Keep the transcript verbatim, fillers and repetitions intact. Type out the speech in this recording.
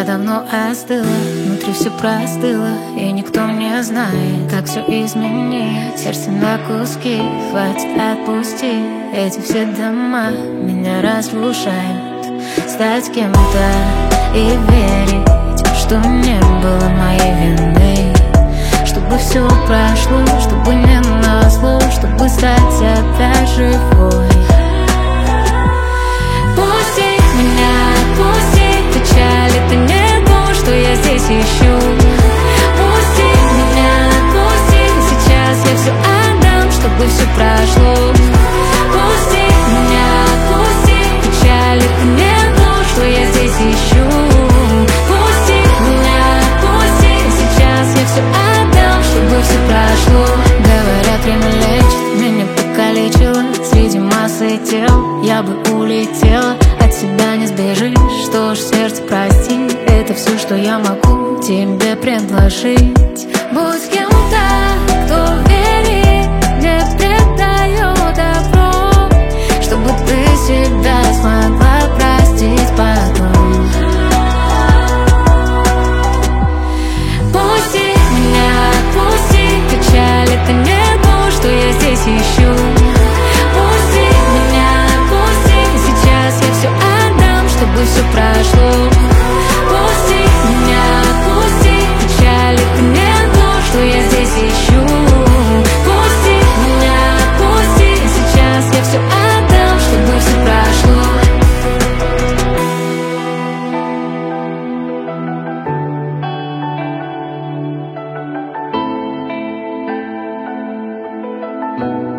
давно остыла, внутри все простыло, и никто не знает, как все изменить. Сердце на куски, хватит отпусти. Эти все дома меня разрушают. Стать кем-то и верить, что не было моей вины, чтобы все прошло, чтобы не назло, чтобы стать опять живой. Пусти меня, отпусти. Печаль — это не то, что я здесь ищу. Пусти меня, отпусти. Сейчас я все отдам, чтобы все прошло. Пусти меня, отпусти. Печаль — это не то, что я здесь ищу. Пусти меня, отпусти. Сейчас я все отдам, чтобы все прошло. Говорят, время лечит, меня покалечило. Среди массы тел я бы улетела. От себя не сбежишь, что ж, сердце, прости. Это все, что я могу тебе предложить. Будь кем-то, кто верит, не предает добро, чтобы ты себя смогла простить потом. Пусти меня, отпусти. Печаль — это не то, что я здесь ищу. Пусти меня, отпусти. Сейчас я все отдам, чтобы все прошло. Пусти меня, отпусти. Печаль — это не то, что я здесь ищу. Пусти меня, отпусти. Сейчас я все отдам, чтобы все прошло. Thank you.